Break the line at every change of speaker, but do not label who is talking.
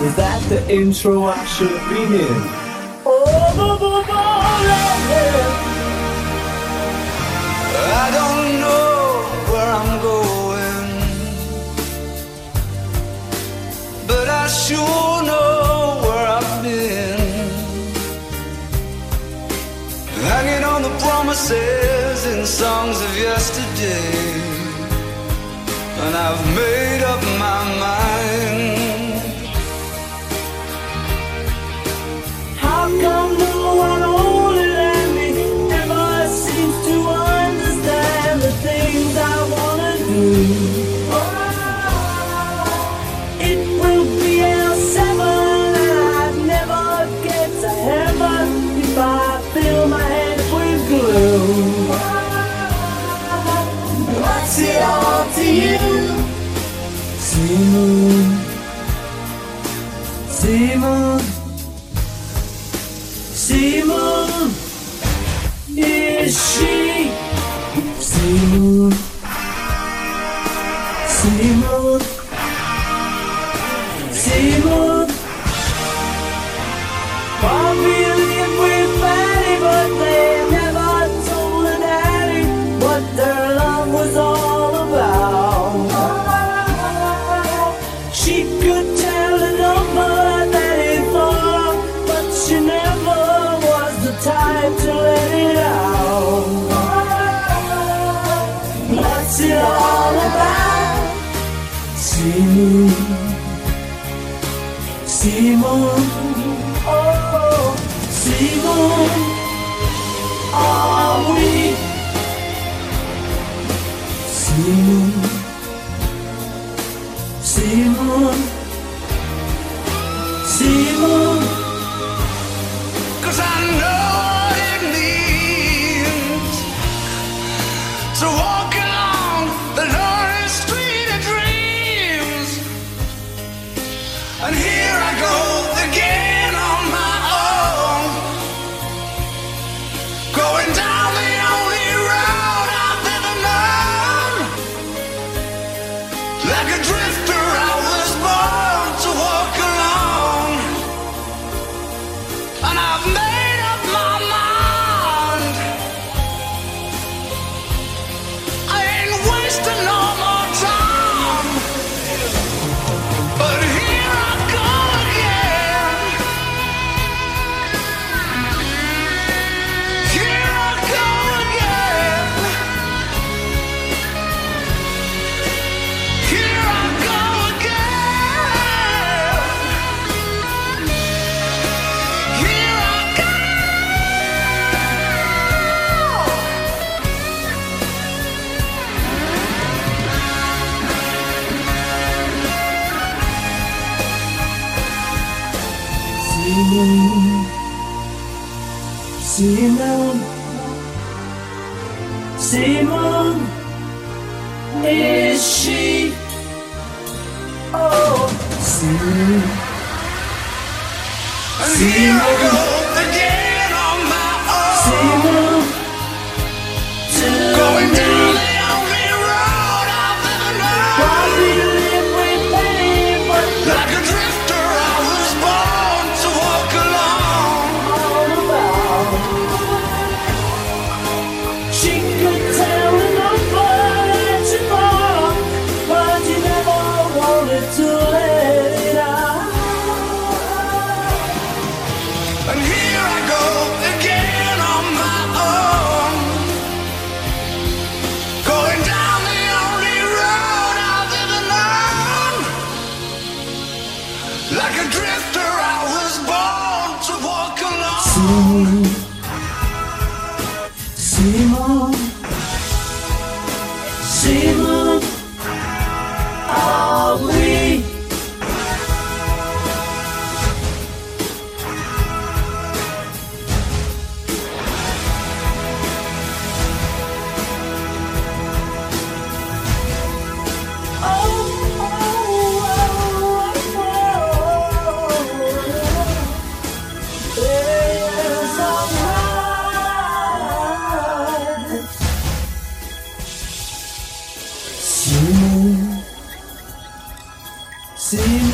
Was that the intro I should have been in?
I don't know where I'm going, but I sure know where I've been. Hanging on the promises in songs of yesterday, and I've made up my mind.
How come no one older than me ever seems to understand the things I wanna do? It will be L7 and I'd never get to heaven if I fill my head with glue. What's it all to you? Simon, Simon, Simon, is she? Simon, Simon, Simon. Bobby lived with Fanny, but they never told her daddy what their love was all about. She could tell the number that he thought, but she never was the type to let it out. What's it all about? Simon, Simon, oh, Simon, are we? Simon, Simon, Simon.
'Cause I know what it means to walk along the lonely street of dreams. And here I go again on my own, going down the only road I've ever known. Like a drifter I was born to walk alone, and I've made up my mind. I ain't wasting no more time, but here I go again. Here I go again. Here I go again. Here I go.
Simon, Simon, is she? Oh, Simon,
And here I go again on my own,
Simon,
going down the only road I've ever known.
Bobby lived with Penny, but
Like a drifter I was born to walk alone.
all about. She could tell the number that you thought, but you never wanted to let it out.
And here I go again on my own, going down the only road I've ever known. Like a drifter I was born to walk alone.
Simon, Simon, are we? See